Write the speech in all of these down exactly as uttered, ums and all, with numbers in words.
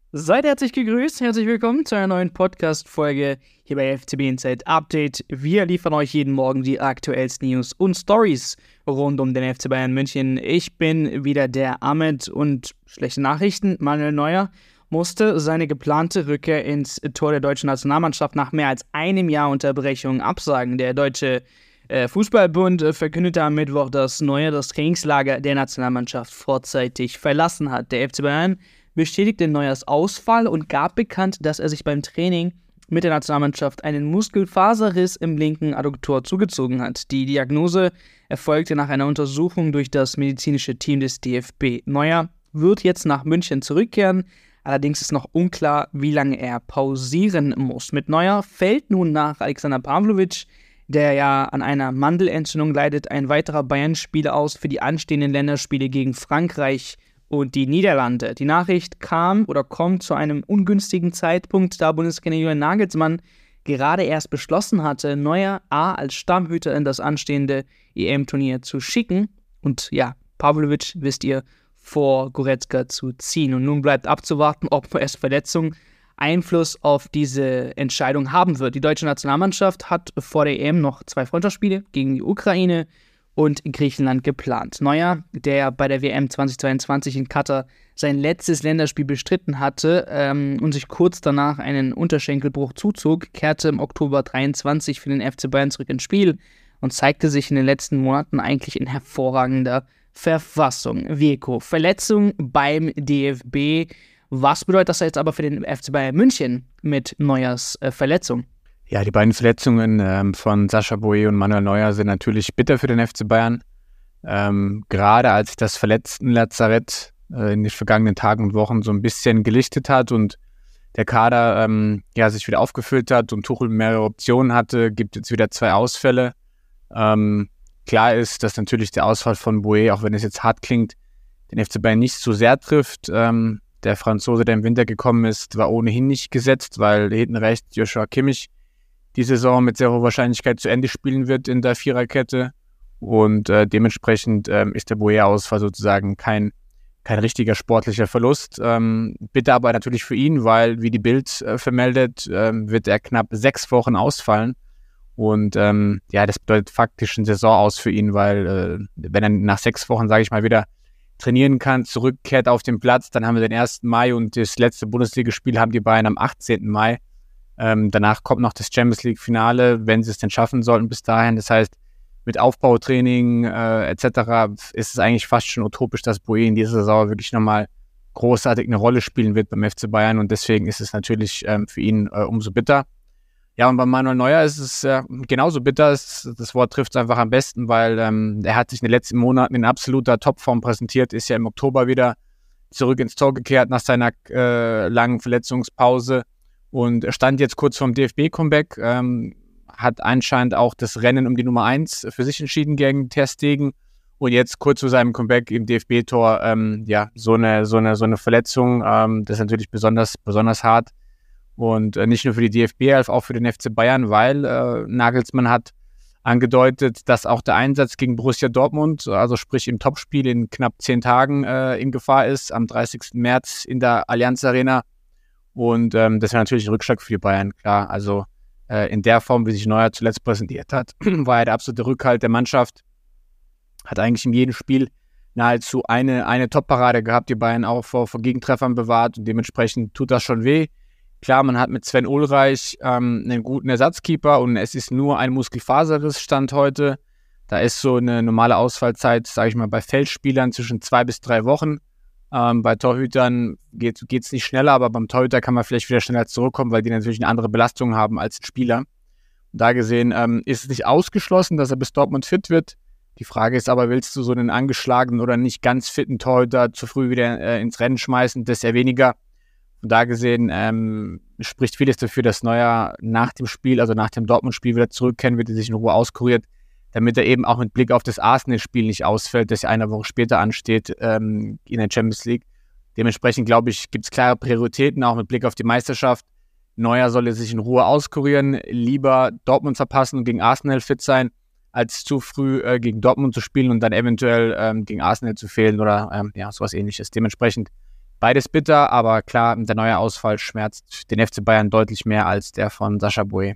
Seid herzlich gegrüßt, herzlich willkommen zu einer neuen Podcast-Folge hier bei F C B Inside Update. Wir liefern euch jeden Morgen die aktuellsten News und Stories rund um den F C Bayern München. Ich bin wieder der Ahmed und schlechte Nachrichten, Manuel Neuer musste seine geplante Rückkehr ins Tor der deutschen Nationalmannschaft nach mehr als einem Jahr Unterbrechung absagen. Der Deutsche äh, Fußballbund äh, verkündete am Mittwoch, dass Neuer das Trainingslager der Nationalmannschaft vorzeitig verlassen hat. Der F C Bayern bestätigte Neuers Ausfall und gab bekannt, dass er sich beim Training mit der Nationalmannschaft einen Muskelfaserriss im linken Adduktor zugezogen hat. Die Diagnose erfolgte nach einer Untersuchung durch das medizinische Team des D F B. Neuer wird jetzt nach München zurückkehren, allerdings ist noch unklar, wie lange er pausieren muss. Mit Neuer fällt nun nach Alexander Pavlovic, der ja an einer Mandelentzündung leidet, ein weiterer Bayern-Spieler aus für die anstehenden Länderspiele gegen Frankreich und die Niederlande. Die Nachricht kam oder kommt zu einem ungünstigen Zeitpunkt, da Bundestrainer Julian Nagelsmann gerade erst beschlossen hatte, Neuer A als Stammhüter in das anstehende E M-Turnier zu schicken und ja, Pavlovic, wisst ihr, vor Goretzka zu ziehen. Und nun bleibt abzuwarten, ob Neuers Verletzung Einfluss auf diese Entscheidung haben wird. Die deutsche Nationalmannschaft hat vor der E M noch zwei Freundschaftsspiele gegen die Ukraine und Griechenland geplant. Neuer, der bei der W M zweitausendzweiundzwanzig in Katar sein letztes Länderspiel bestritten hatte ähm, und sich kurz danach einen Unterschenkelbruch zuzog, kehrte im Oktober dreiundzwanzig für den F C Bayern zurück ins Spiel und zeigte sich in den letzten Monaten eigentlich in hervorragender Verfassung. Vieco, Verletzung beim D F B. Was bedeutet das jetzt aber für den F C Bayern München mit Neuers äh, Verletzung? Ja, die beiden Verletzungen ähm, von Sascha Boey und Manuel Neuer sind natürlich bitter für den F C Bayern. Ähm, gerade als sich das Verletzten-Lazarett äh, in den vergangenen Tagen und Wochen so ein bisschen gelichtet hat und der Kader ähm, ja, sich wieder aufgefüllt hat und Tuchel mehrere Optionen hatte, gibt es wieder zwei Ausfälle. Ähm, klar ist, dass natürlich der Ausfall von Boey, auch wenn es jetzt hart klingt, den F C Bayern nicht so sehr trifft. Ähm, der Franzose, der im Winter gekommen ist, war ohnehin nicht gesetzt, weil hinten rechts Joshua Kimmich die Saison mit sehr hoher Wahrscheinlichkeit zu Ende spielen wird in der Viererkette und äh, dementsprechend ähm, ist der Boey-Ausfall sozusagen kein, kein richtiger sportlicher Verlust. Ähm, bitte aber natürlich für ihn, weil, wie die Bild äh, vermeldet, ähm, wird er knapp sechs Wochen ausfallen und ähm, ja, das bedeutet faktisch ein Saison aus für ihn, weil äh, wenn er nach sechs Wochen, sage ich mal, wieder trainieren kann, zurückkehrt auf den Platz, dann haben wir den ersten Mai und das letzte Bundesligaspiel haben die Bayern am achtzehnten Mai. Ähm, danach kommt noch das Champions League-Finale, wenn sie es denn schaffen sollten bis dahin. Das heißt, mit Aufbautraining äh, et cetera ist es eigentlich fast schon utopisch, dass Boey in dieser Saison wirklich nochmal großartig eine Rolle spielen wird beim F C Bayern und deswegen ist es natürlich ähm, für ihn äh, umso bitter. Ja, und bei Manuel Neuer ist es äh, genauso bitter. Es, das Wort trifft es einfach am besten, weil ähm, er hat sich in den letzten Monaten in absoluter Topform präsentiert, ist ja im Oktober wieder zurück ins Tor gekehrt nach seiner äh, langen Verletzungspause. Und er stand jetzt kurz vorm D F B-Comeback, ähm, hat anscheinend auch das Rennen um die Nummer eins für sich entschieden gegen Ter Stegen. Und jetzt kurz vor seinem Comeback im D F B-Tor, ähm, ja, so eine, so eine, so eine Verletzung, ähm, das ist natürlich besonders, besonders hart. Und äh, nicht nur für die D F B, als auch für den F C Bayern, weil äh, Nagelsmann hat angedeutet, dass auch der Einsatz gegen Borussia Dortmund, also sprich im Topspiel in knapp zehn Tagen äh, in Gefahr ist, am dreißigsten März in der Allianz Arena. Und ähm, das wäre natürlich ein Rückschlag für die Bayern, klar. Also äh, in der Form, wie sich Neuer zuletzt präsentiert hat, war er der absolute Rückhalt der Mannschaft. Hat eigentlich in jedem Spiel nahezu eine, eine Top-Parade gehabt, die Bayern auch vor, vor Gegentreffern bewahrt. Und dementsprechend tut das schon weh. Klar, man hat mit Sven Ulreich ähm, einen guten Ersatzkeeper und es ist nur ein Muskelfaserriss Stand heute. Da ist so eine normale Ausfallzeit, sage ich mal, bei Feldspielern zwischen zwei bis drei Wochen. Ähm, bei Torhütern geht es nicht schneller, aber beim Torhüter kann man vielleicht wieder schneller zurückkommen, weil die natürlich eine andere Belastung haben als ein Spieler. Und da gesehen ähm, ist es nicht ausgeschlossen, dass er bis Dortmund fit wird. Die Frage ist aber, willst du so einen angeschlagenen oder nicht ganz fitten Torhüter zu früh wieder äh, ins Rennen schmeißen? Das ist eher weniger. Und da gesehen ähm, spricht vieles dafür, dass Neuer nach dem Spiel, also nach dem Dortmund-Spiel wieder zurückkehren wird, der sich in Ruhe auskuriert, damit er eben auch mit Blick auf das Arsenal-Spiel nicht ausfällt, das ja eine Woche später ansteht ähm, in der Champions League. Dementsprechend, glaube ich, gibt es klare Prioritäten, auch mit Blick auf die Meisterschaft. Neuer solle sich in Ruhe auskurieren, lieber Dortmund verpassen und gegen Arsenal fit sein, als zu früh äh, gegen Dortmund zu spielen und dann eventuell ähm, gegen Arsenal zu fehlen oder ähm, ja, sowas Ähnliches. Dementsprechend beides bitter, aber klar, der neue Ausfall schmerzt den F C Bayern deutlich mehr als der von Sascha Boey.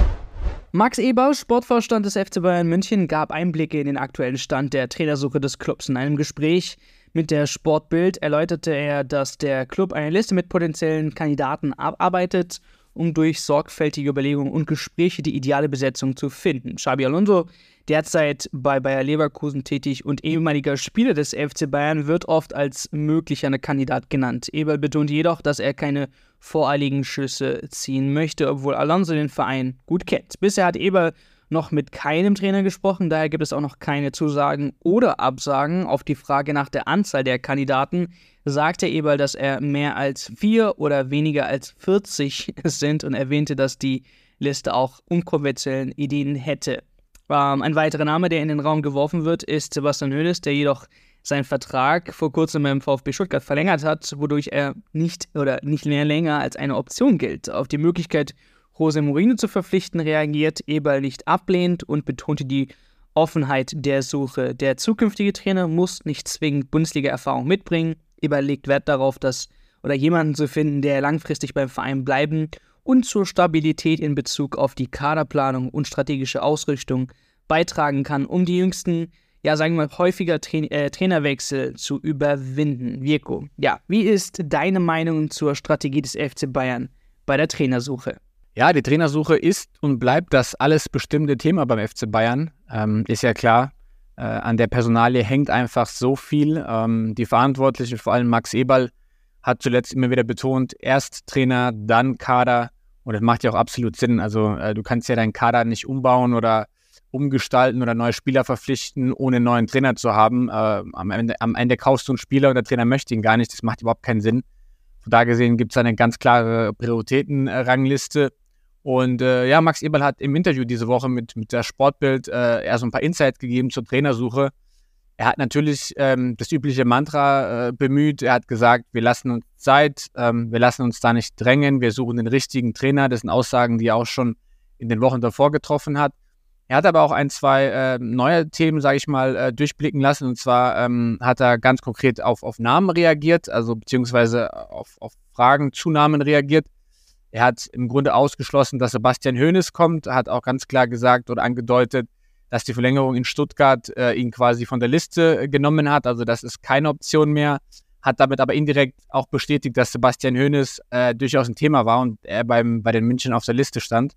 Max Eberl, Sportvorstand des F C Bayern München, gab Einblicke in den aktuellen Stand der Trainersuche des Clubs. In einem Gespräch mit der Sportbild erläuterte er, dass der Club eine Liste mit potenziellen Kandidaten abarbeitet, um durch sorgfältige Überlegungen und Gespräche die ideale Besetzung zu finden. Xabi Alonso, derzeit bei Bayer Leverkusen tätig und ehemaliger Spieler des F C Bayern, wird oft als möglicher Kandidat genannt. Eberl betont jedoch, dass er keine voreiligen Schlüsse ziehen möchte, obwohl Alonso den Verein gut kennt. Bisher hat Eberl noch mit keinem Trainer gesprochen, daher gibt es auch noch keine Zusagen oder Absagen. Auf die Frage nach der Anzahl der Kandidaten sagte Eberl, dass er mehr als vier oder weniger als vierzig sind und erwähnte, dass die Liste auch unkonventionellen Ideen hätte. Ähm, ein weiterer Name, der in den Raum geworfen wird, ist Sebastian Hoeneß, der jedoch seinen Vertrag vor kurzem beim VfB Stuttgart verlängert hat, wodurch er nicht oder nicht mehr länger als eine Option gilt. Auf die Möglichkeit, José Mourinho zu verpflichten, reagiert Eberl nicht ablehnend und betonte die Offenheit der Suche. Der zukünftige Trainer muss nicht zwingend Bundesliga-Erfahrung mitbringen. Eberl legt Wert darauf, dass oder jemanden zu finden, der langfristig beim Verein bleiben und zur Stabilität in Bezug auf die Kaderplanung und strategische Ausrichtung beitragen kann, um die jüngsten, ja sagen wir mal, häufiger Tra- äh, Trainerwechsel zu überwinden. Virko, ja, wie ist deine Meinung zur Strategie des F C Bayern bei der Trainersuche? Ja, die Trainersuche ist und bleibt das alles bestimmte Thema beim F C Bayern. Ähm, ist ja klar, äh, an der Personalie hängt einfach so viel. Ähm, die Verantwortlichen, vor allem Max Eberl, hat zuletzt immer wieder betont, erst Trainer, dann Kader. Und das macht ja auch absolut Sinn. Also äh, du kannst ja deinen Kader nicht umbauen oder umgestalten oder neue Spieler verpflichten, ohne einen neuen Trainer zu haben. Äh, am, Ende, am Ende kaufst du einen Spieler und der Trainer möchte ihn gar nicht. Das macht überhaupt keinen Sinn. Von da gesehen gibt es eine ganz klare Prioritätenrangliste. Und äh, ja, Max Eberl hat im Interview diese Woche mit, mit der Sportbild äh, eher so ein paar Insights gegeben zur Trainersuche. Er hat natürlich ähm, das übliche Mantra äh, bemüht. Er hat gesagt, wir lassen uns Zeit, ähm, wir lassen uns da nicht drängen, wir suchen den richtigen Trainer. Das sind Aussagen, die er auch schon in den Wochen davor getroffen hat. Er hat aber auch ein, zwei äh, neue Themen, sage ich mal, äh, durchblicken lassen. Und zwar ähm, hat er ganz konkret auf, auf Namen reagiert, also beziehungsweise auf, auf Fragen zu Namen reagiert. Er hat im Grunde ausgeschlossen, dass Sebastian Hoeneß kommt. Er hat auch ganz klar gesagt oder angedeutet, dass die Verlängerung in Stuttgart äh, ihn quasi von der Liste äh, genommen hat. Also das ist keine Option mehr. Hat damit aber indirekt auch bestätigt, dass Sebastian Hoeneß äh, durchaus ein Thema war und er beim, bei den München auf der Liste stand.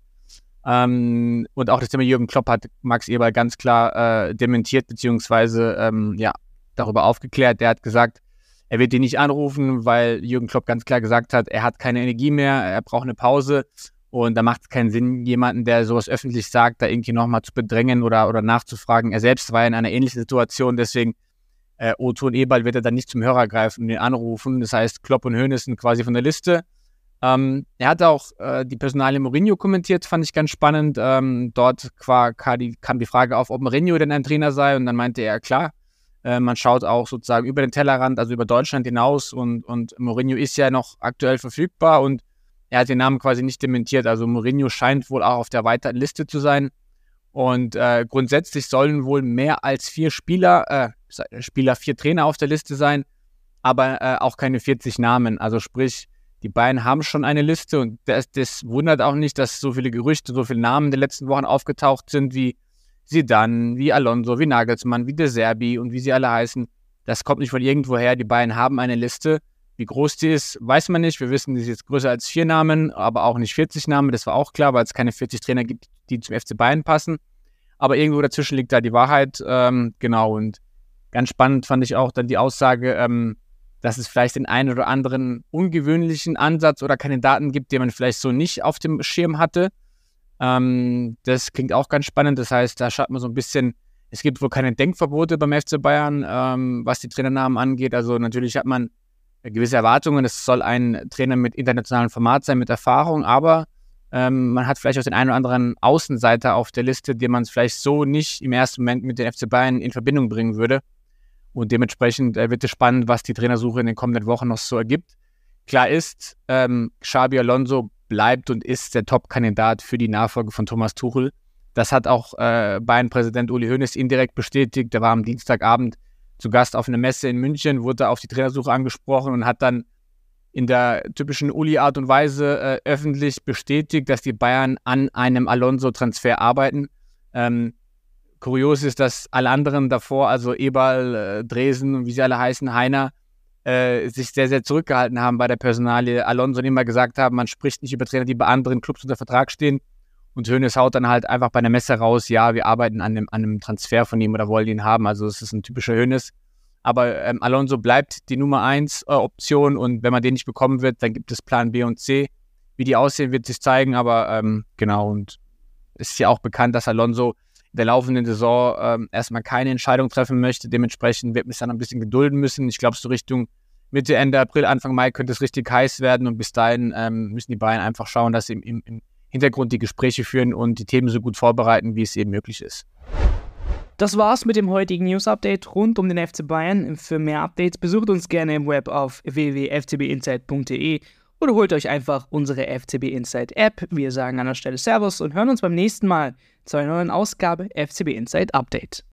Ähm, und auch das Thema Jürgen Klopp hat Max Eberl ganz klar äh, dementiert, beziehungsweise ähm, ja, darüber aufgeklärt. Der hat gesagt, er wird ihn nicht anrufen, weil Jürgen Klopp ganz klar gesagt hat, er hat keine Energie mehr, er braucht eine Pause. Und da macht es keinen Sinn, jemanden, der sowas öffentlich sagt, da irgendwie nochmal zu bedrängen oder, oder nachzufragen. Er selbst war in einer ähnlichen Situation, deswegen äh, O-Ton Eberl wird er dann nicht zum Hörer greifen und ihn anrufen. Das heißt, Klopp und Hoeneß sind quasi von der Liste. Ähm, er hat auch äh, die Personalie Mourinho kommentiert, fand ich ganz spannend. Ähm, dort qua, kam, die, kam die Frage auf, ob Mourinho denn ein Trainer sei und dann meinte er, klar, äh, man schaut auch sozusagen über den Tellerrand, also über Deutschland hinaus und, und Mourinho ist ja noch aktuell verfügbar und er hat den Namen quasi nicht dementiert. Also Mourinho scheint wohl auch auf der weiteren Liste zu sein. Und äh, grundsätzlich sollen wohl mehr als vier Spieler, äh, Spieler, vier Trainer auf der Liste sein, aber äh, auch keine vierzig Namen. Also sprich, die Bayern haben schon eine Liste und das, das wundert auch nicht, dass so viele Gerüchte, so viele Namen in den letzten Wochen aufgetaucht sind, wie Zidane, wie Alonso, wie Nagelsmann, wie De Zerbi und wie sie alle heißen. Das kommt nicht von irgendwoher. Die Bayern haben eine Liste. Wie groß die ist, weiß man nicht. Wir wissen, die ist jetzt größer als vier Namen, aber auch nicht vierzig Namen. Das war auch klar, weil es keine vierzig Trainer gibt, die zum F C Bayern passen. Aber irgendwo dazwischen liegt da die Wahrheit. Ähm, genau, und ganz spannend fand ich auch dann die Aussage, ähm, dass es vielleicht den einen oder anderen ungewöhnlichen Ansatz oder Kandidaten gibt, den man vielleicht so nicht auf dem Schirm hatte. Ähm, das klingt auch ganz spannend. Das heißt, da schaut man so ein bisschen, es gibt wohl keine Denkverbote beim F C Bayern, ähm, was die Trainernamen angeht. Also natürlich hat man gewisse Erwartungen. Es soll ein Trainer mit internationalem Format sein, mit Erfahrung, aber ähm, man hat vielleicht auch den einen oder anderen Außenseiter auf der Liste, den man es vielleicht so nicht im ersten Moment mit den F C Bayern in Verbindung bringen würde. Und dementsprechend äh, wird es spannend, was die Trainersuche in den kommenden Wochen noch so ergibt. Klar ist, ähm, Xabi Alonso bleibt und ist der Top-Kandidat für die Nachfolge von Thomas Tuchel. Das hat auch äh, Bayern-Präsident Uli Hoeneß indirekt bestätigt. Der war am Dienstagabend zu Gast auf einer Messe in München, wurde auf die Trainersuche angesprochen und hat dann in der typischen Uli-Art und Weise äh, öffentlich bestätigt, dass die Bayern an einem Alonso-Transfer arbeiten. Ähm, kurios ist, dass alle anderen davor, also Eberl, äh, Dresen und wie sie alle heißen, Heiner, äh, sich sehr, sehr zurückgehalten haben bei der Personalie. Alonso immer gesagt haben, man spricht nicht über Trainer, die bei anderen Clubs unter Vertrag stehen. Und Hoeneß haut dann halt einfach bei einer Messe raus, ja, wir arbeiten an einem, an einem Transfer von ihm oder wollen ihn haben. Also es ist ein typischer Hoeneß. Aber ähm, Alonso bleibt die Nummer eins äh, Option und wenn man den nicht bekommen wird, dann gibt es Plan B und C. Wie die aussehen, wird sich zeigen, aber ähm, genau. Und es ist ja auch bekannt, dass Alonso in der laufenden Saison ähm, erstmal keine Entscheidung treffen möchte. Dementsprechend wird man sich dann ein bisschen gedulden müssen. Ich glaube, so Richtung Mitte, Ende April, Anfang Mai könnte es richtig heiß werden und bis dahin ähm, müssen die Bayern einfach schauen, dass sie im, im, im Hintergrund die Gespräche führen und die Themen so gut vorbereiten, wie es eben möglich ist. Das war's mit dem heutigen News-Update rund um den F C Bayern. Für mehr Updates besucht uns gerne im Web auf w w w punkt f c b insight punkt d e oder holt euch einfach unsere F C B Insight App. Wir sagen an der Stelle Servus und hören uns beim nächsten Mal zu einer neuen Ausgabe F C B Insight Update.